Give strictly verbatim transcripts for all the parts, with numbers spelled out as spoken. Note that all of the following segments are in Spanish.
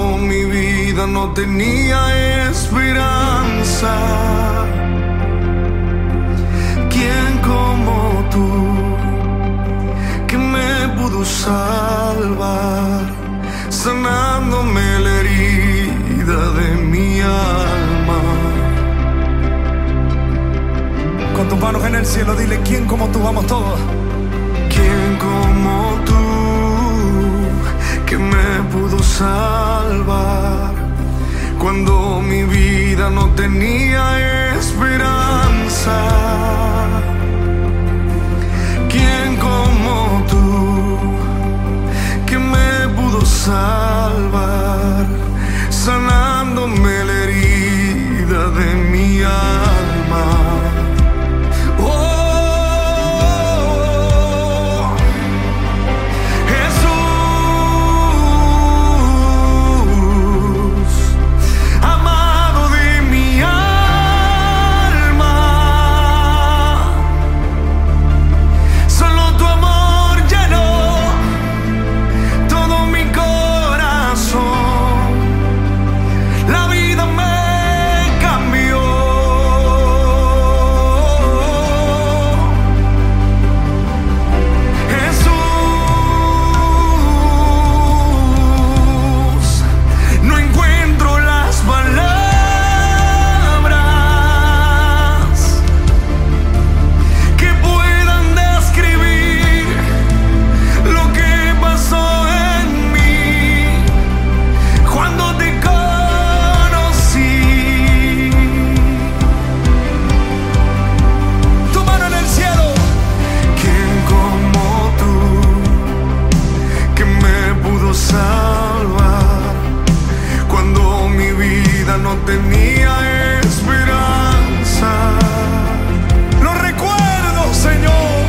mi vida no tenía esperanza. ¿Quién como tú que me pudo salvar, sanándome la herida de mi alma? Con tus manos en el cielo, dile: ¿quién como tú? Vamos todos. ¿Quién como tú que me pudo salvar cuando mi vida no tenía esperanza? ¿Quién como tú que me pudo salvar, sanándome la herida de mi alma? No tenía esperanza. Lo recuerdo, Señor,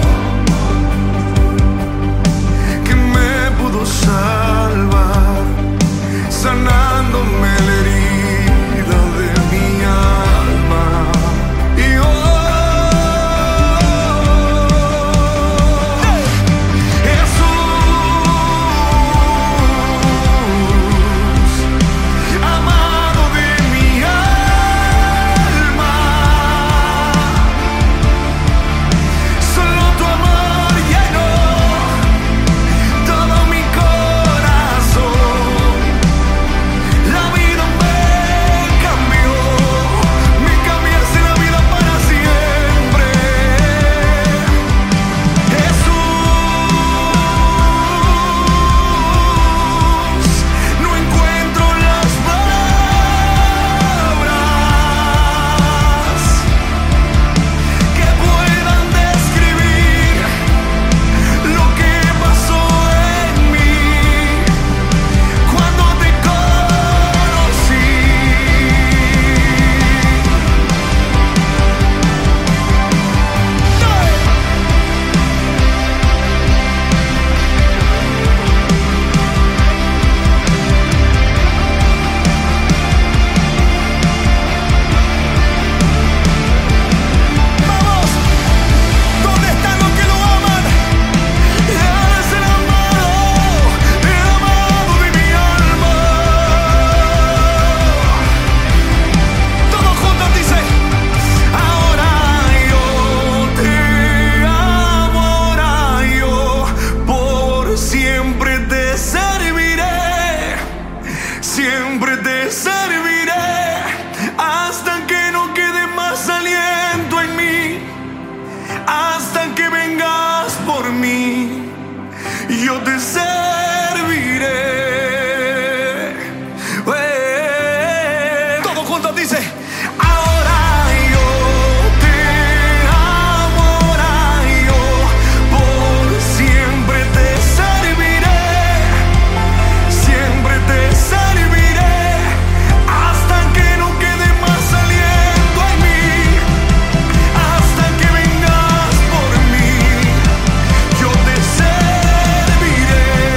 que me pudo salvar, sanándome la herida de mi alma. Y oh, siempre te serviré hasta que no quede más aliento en mí, hasta que vengas por mí, yo te serviré. Eh, todos juntos dice: Yo te serviré.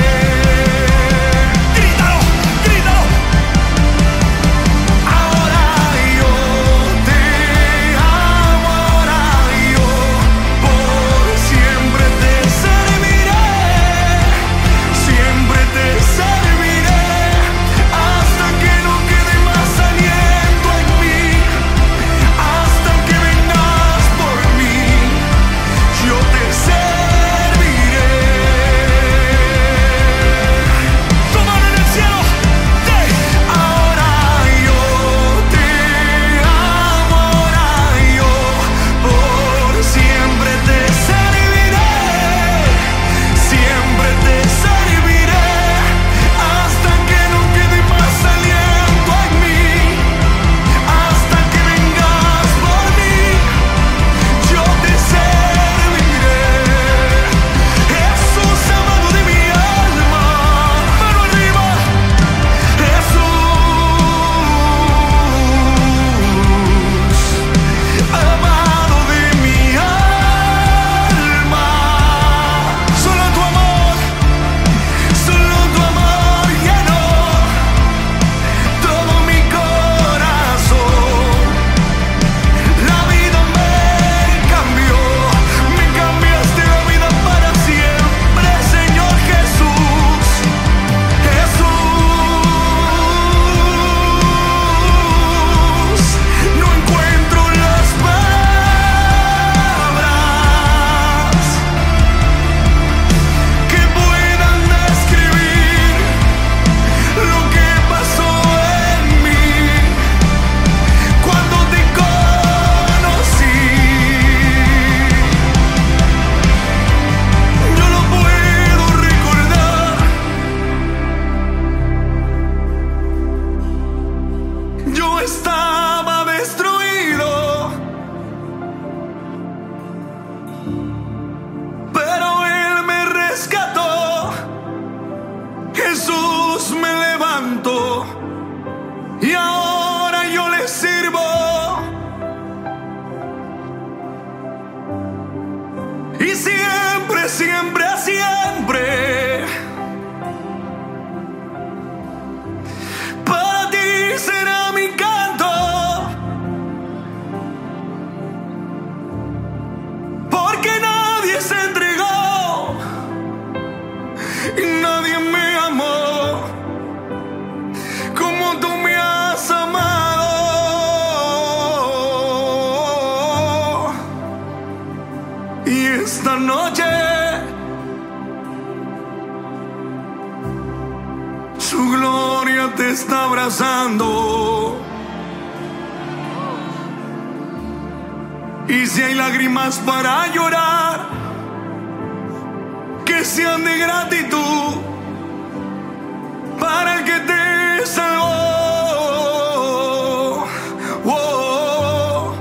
como tú me has amado. Y esta noche su gloria te está abrazando. Y si hay lágrimas para llorar, que sean de gratitud para el que te salvó. Oh.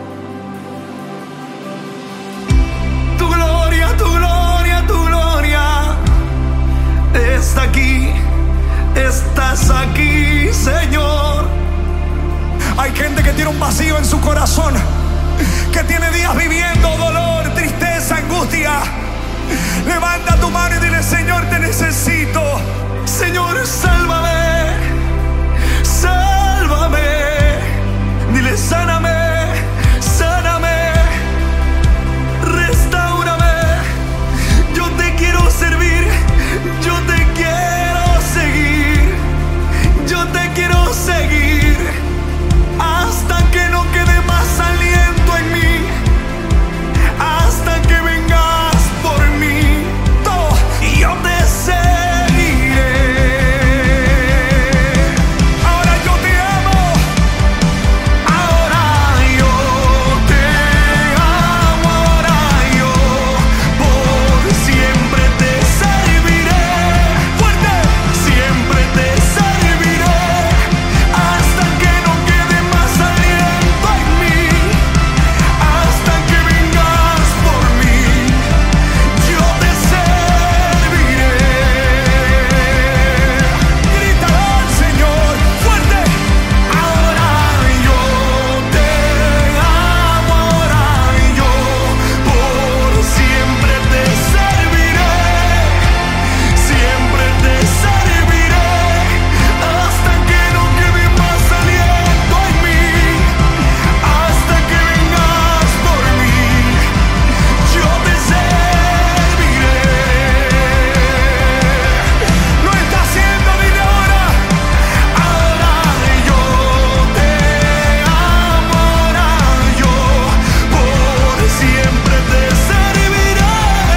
Tu gloria, tu gloria, tu gloria está aquí, estás aquí, Señor. Hay gente que tiene un vacío en su corazón, que tiene días viviendo dolor, tristeza, angustia. Levanta tu mano y dile: Señor, te necesito. Señor, sálvame, sálvame. Dile: sáname, sáname, restáurame. Yo te quiero servir, yo te quiero seguir, yo te quiero seguir hasta que no quede más aliento en mí, hasta que vengas por mí. Todo, y yo te seguiré. Ahora yo te amo, ahora yo te amo, ahora yo por siempre te serviré. Fuerte, siempre te serviré hasta que no quede más aliento en mí, hasta que vengas por mí. Yo te serviré. Grítalo al Señor fuerte. Ahora yo te amo, ahora yo por siempre te serviré, siempre te serviré hasta que no quede más aliento en mí, hasta que vengas por mí. Yo te serviré. Lo está haciendo, dile ahora. Ahora yo te amo, ahora yo por siempre te serviré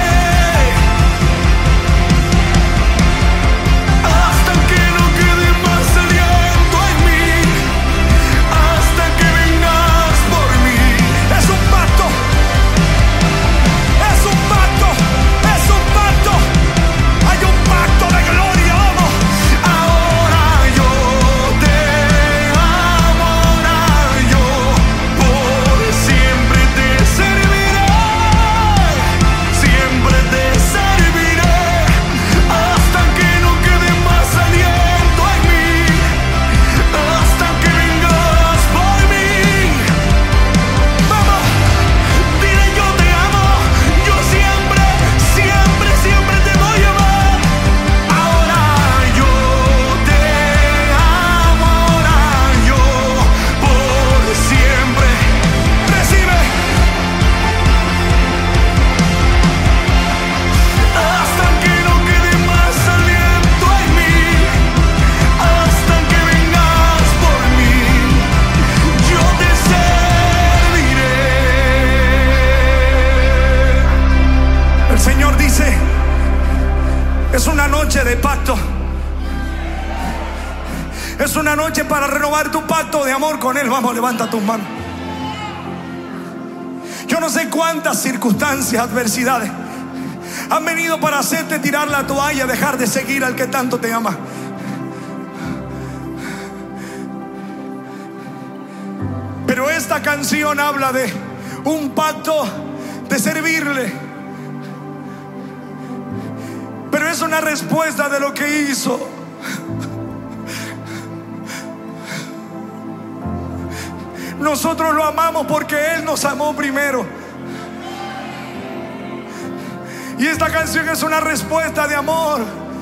hasta que no quede más aliento en mí, hasta que vengas por mí. Es un pacto, es un pacto, es un pacto. Hay un pacto de gloria, vamos. Ahora yo te amo, ahora yo por siempre te serviré, siempre te serviré hasta que no quede más aliento en mí, hasta que vengas por mí. Vamos, dile: yo te amo, yo siempre, siempre, siempre te voy a amar. Ahora yo te amo, ahora yo por siempre. Recibe hasta que no quede más aliento en mí, hasta que vengas por mí. Yo te serviré. El Señor dice: es una noche de pacto. Es una noche para renovar tu pacto de amor con Él. Vamos, levanta tus manos. Yo no sé cuántas circunstancias, adversidades han venido para hacerte tirar la toalla, dejar de seguir al que tanto te ama. Pero esta canción habla de un pacto de servirle. Pero es una respuesta de lo que hizo. Nosotros lo amamos porque Él nos amó primero. Y esta canción es una respuesta de amor,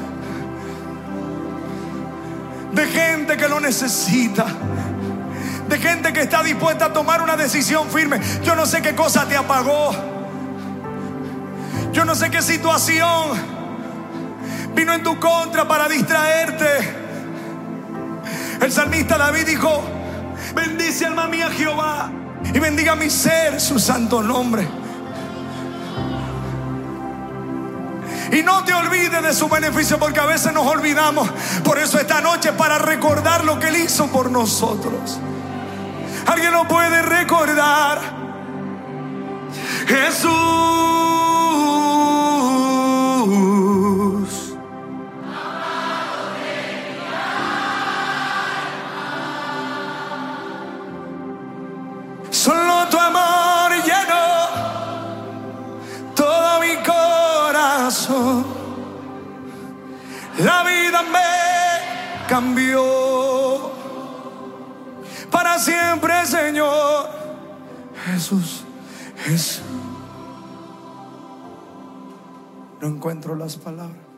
de gente que lo necesita, de gente que está dispuesta a tomar una decisión firme. Yo no sé qué cosa te apagó, yo no sé qué situación vino en tu contra para distraerte. El salmista David dijo: bendice alma mía Jehová, y bendiga mi ser su santo nombre. Y no te olvides de su beneficio, porque a veces nos olvidamos. Por eso esta noche es para recordar lo que Él hizo por nosotros. ¿Alguien lo puede recordar? Jesús, solo tu amor llenó todo mi corazón. La vida me cambió para siempre, Señor. Jesús, Jesús. No encuentro las palabras.